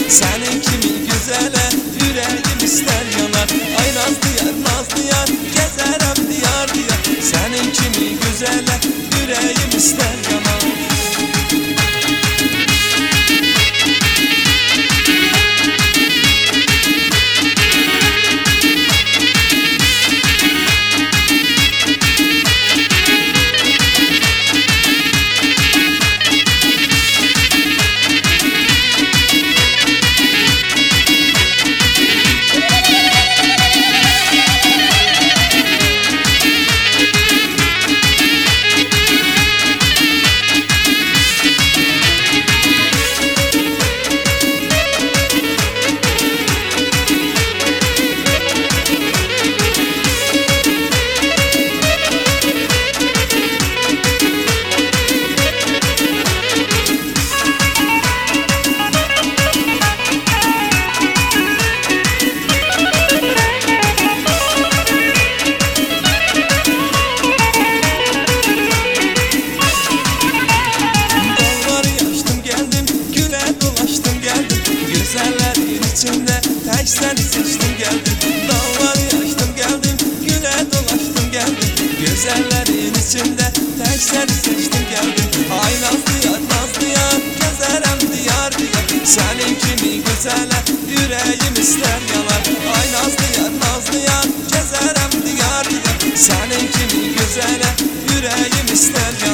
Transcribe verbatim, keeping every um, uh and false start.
Senin kimi güzele yüreğim ister yanar. Ay nazlı yar nazlı yar gezerem diyar diyar. Senin kimi güzele yüreğim ister yanar. İçimde tek seni seçtim geldim. Dağları açtım geldim, güle dolaştım geldim. Güzellerin içinde tek seni seçtim geldim. Ay nazlı yar nazlı yar gezerem diyar diyar. Senin kimi güzele yüreğim ister yanar. Ay nazlı yar nazlı yar gezerem diyar diyar. Senin kimi güzele yüreğim ister yanar.